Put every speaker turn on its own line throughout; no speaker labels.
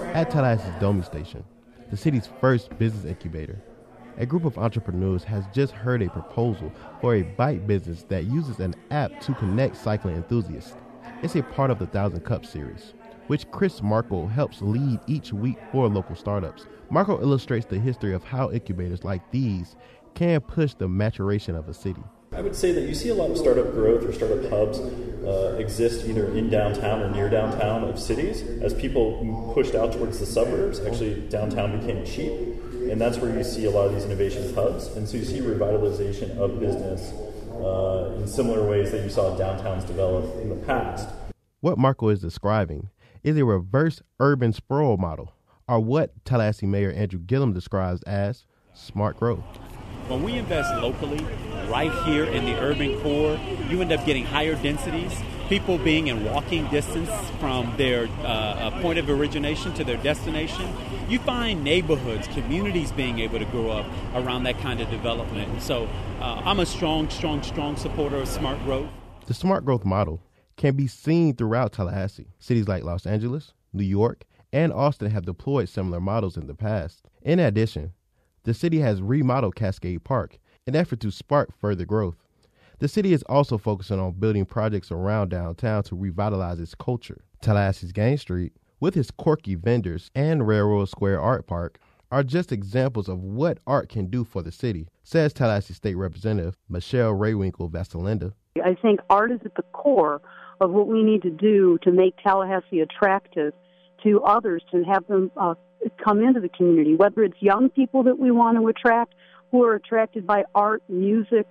At Tallahassee's Domi Station, the city's first business incubator, a group of entrepreneurs has just heard a proposal for a bike business that uses an app to connect cycling enthusiasts. It's a part of the Thousand Cup series, which Chris Markle helps lead each week for local startups. Markle illustrates the history of how incubators like these can push the maturation of a city.
I would say that you see a lot of startup growth or startup hubs exist either in downtown or near downtown of cities. As people pushed out towards the suburbs, actually downtown became cheap, and that's where you see a lot of these innovation hubs. And so you see revitalization of business in similar ways that you saw downtowns develop in the past.
What Markle is describing is a reverse urban sprawl model, or what Tallahassee Mayor Andrew Gillum describes as smart growth.
When we invest locally, right here in the urban core, you end up getting higher densities, people being in walking distance from their point of origination to their destination. You find neighborhoods, communities being able to grow up around that kind of development. And so I'm a strong supporter of smart growth.
The smart growth model can be seen throughout Tallahassee. Cities like Los Angeles, New York, and Austin have deployed similar models in the past. In addition, the city has remodeled Cascade Park in an effort to spark further growth. The city is also focusing on building projects around downtown to revitalize its culture. Tallahassee's Gain Street, with its quirky vendors, and Railroad Square Art Park are just examples of what art can do for the city, says Tallahassee State Representative Michelle Raywinkle-Vastalinda.
I think art is at the core of what we need to do to make Tallahassee attractive to others, to have them come into the community, whether it's young people that we want to attract who are attracted by art, music,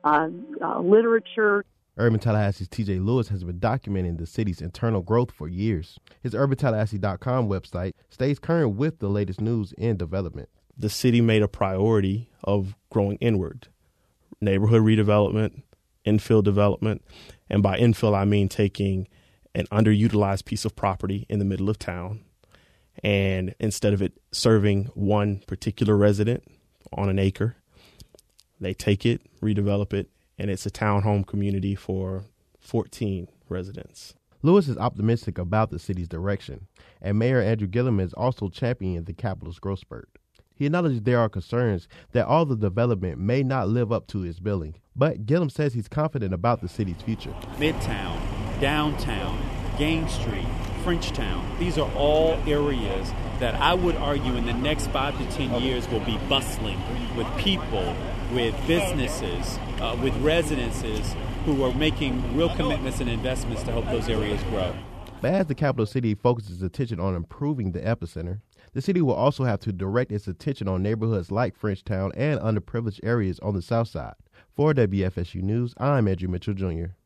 literature.
Urban Tallahassee's TJ Lewis has been documenting the city's internal growth for years. His UrbanTallahassee.com website stays current with the latest news in development.
The city made a priority of growing inward, neighborhood redevelopment, infill development, and by infill I mean taking an underutilized piece of property in the middle of town, and instead of it serving one particular resident on an acre, they take it, redevelop it, and it's a townhome community for 14 residents.
Lewis is optimistic about the city's direction, and Mayor Andrew Gillum is also championing the capital's growth spurt. He acknowledges there are concerns that all the development may not live up to its billing, but Gillum says he's confident about the city's future.
Midtown, downtown, Gain Street, Frenchtown, these are all areas that I would argue in the next 5 to 10 years will be bustling with people, with businesses, with residences who are making real commitments and investments to help those areas grow.
But as the capital city focuses attention on improving the epicenter, the city will also have to direct its attention on neighborhoods like Frenchtown and underprivileged areas on the south side. For WFSU News, I'm Andrew Mitchell Jr.